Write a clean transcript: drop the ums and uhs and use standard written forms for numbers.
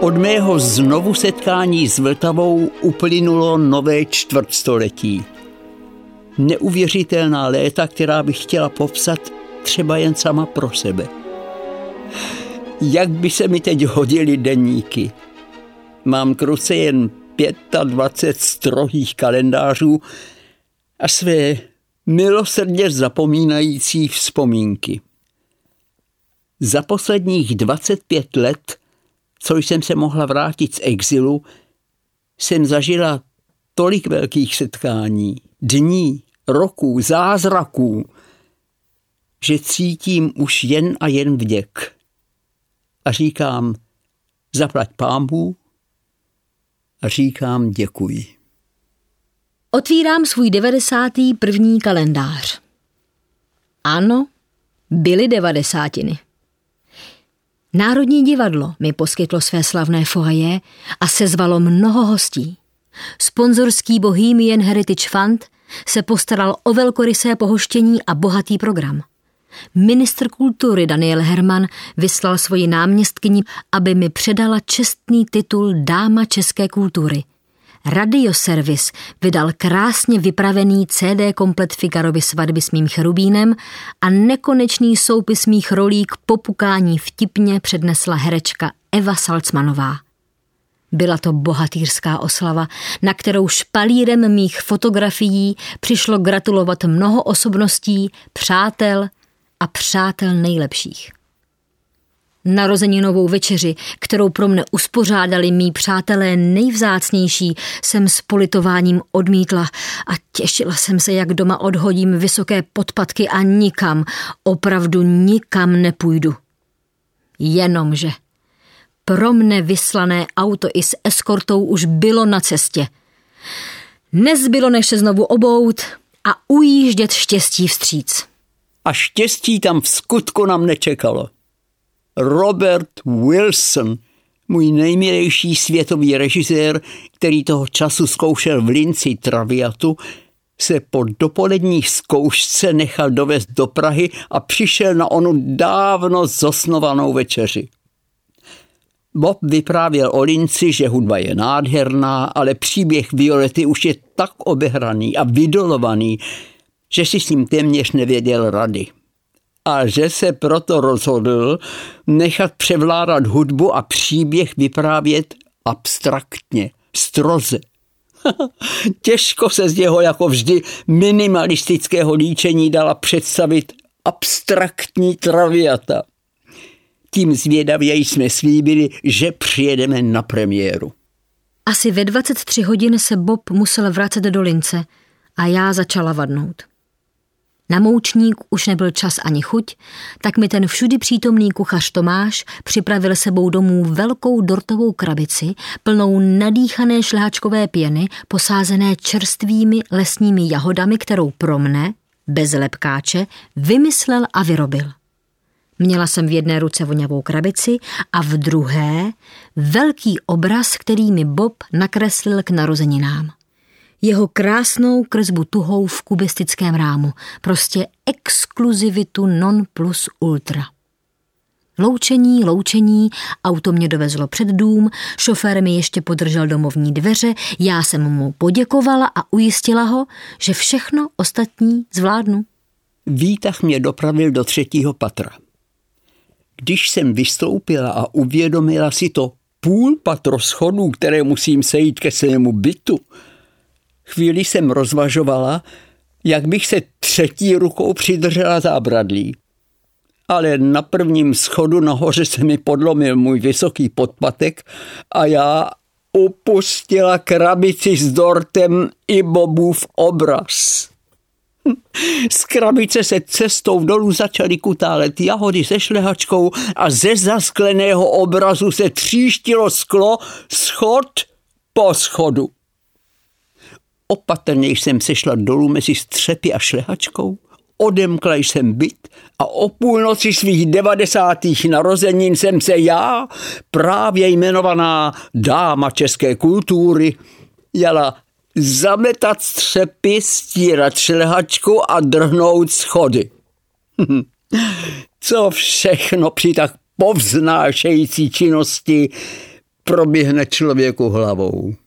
Od mého znovu setkání s Vltavou uplynulo nové čtvrtstoletí. Neuvěřitelná léta, která bych chtěla popsat třeba jen sama pro sebe. Jak by se mi teď hodily deníky. Mám k ruce jen 25 strohých kalendářů a své milosrdně zapomínající vzpomínky. Za posledních 25 let, co jsem se mohla vrátit z exilu, jsem zažila tolik velkých setkání, dní, roků, zázraků, že cítím už jen a jen vděk. A říkám, zaplať pánbůh, a říkám děkuji. Otvírám svůj 91. kalendář. Ano, byly 90. Národní divadlo mi poskytlo své slavné foyer a sezvalo mnoho hostí. Sponzorský Bohemian Heritage Fund se postaral o velkorysé pohoštění a bohatý program. Ministr kultury Daniel Herman vyslal svoji náměstkyni, aby mi předala čestný titul Dáma české kultury. Radioservis vydal krásně vypravený CD komplet Figarovy svatby s mým cherubínem a nekonečný soupis mých rolí k popukání vtipně přednesla herečka Eva Salcmanová. Byla to bohatýrská oslava, na kterou špalírem mých fotografií přišlo gratulovat mnoho osobností, přátel a přátel nejlepších. Narozeninovou večeři, kterou pro mne uspořádali mí přátelé nejvzácnější, jsem s politováním odmítla a těšila jsem se, jak doma odhodím vysoké podpatky a nikam, opravdu nikam nepůjdu. Jenomže pro mne vyslané auto i s eskortou už bylo na cestě. Nezbylo, než se znovu obout a ujíždět štěstí vstříc. A štěstí tam v skutku nám nečekalo. Robert Wilson, můj nejmilejší světový režisér, který toho času zkoušel v Linci Traviatu, se po dopolední zkoušce nechal dovést do Prahy a přišel na onu dávno zosnovanou večeři. Bob vyprávěl o Linci, že hudba je nádherná, ale příběh Violety už je tak obehraný a vydolovaný, že si s ním téměř nevěděl rady. A že se proto rozhodl nechat převládat hudbu a příběh vyprávět abstraktně, stroze. Těžko se z něho jako vždy minimalistického líčení dala představit abstraktní Traviata. Tím zvědavěji jsme slíbili, že přijedeme na premiéru. Asi ve 23 hodin se Bob musel vracet do Lince a já začala vadnout. Na moučník už nebyl čas ani chuť, tak mi ten všudy přítomný kuchař Tomáš připravil sebou domů velkou dortovou krabici plnou nadýchané šlehačkové pěny posázené čerstvými lesními jahodami, kterou pro mne, bez lepkáče, vymyslel a vyrobil. Měla jsem v jedné ruce vonavou krabici a v druhé velký obraz, který mi Bob nakreslil k narozeninám. Jeho krásnou kresbu tuhou v kubistickém rámu, prostě exkluzivitu non plus ultra. Loučení, auto mě dovezlo před dům, šofér mi ještě podržel domovní dveře, já jsem mu poděkovala a ujistila ho, že všechno ostatní zvládnu. Výtah mě dopravil do 3. patra. Když jsem vystoupila a uvědomila si to půl patro schodů, které musím sejít ke svému bytu, chvíli jsem rozvažovala, jak bych se 3. rukou přidržela zábradlí. Ale na 1. schodu nahoře se mi podlomil můj vysoký podpatek a já upustila krabici s dortem i Bobův obraz. Z krabice se cestou dolů začaly kutálet jahody se šlehačkou a ze zaskleného obrazu se tříštilo sklo schod po schodu. Opatrně jsem sešla dolů mezi střepy a šlehačkou, odemkla jsem byt a o půlnoci svých 90. narozenin jsem se já, právě jmenovaná dáma české kultury, jela zametat střepy, stírat šlehačku a drhnout schody. Co všechno při tak povznášející činnosti proběhne člověku hlavou.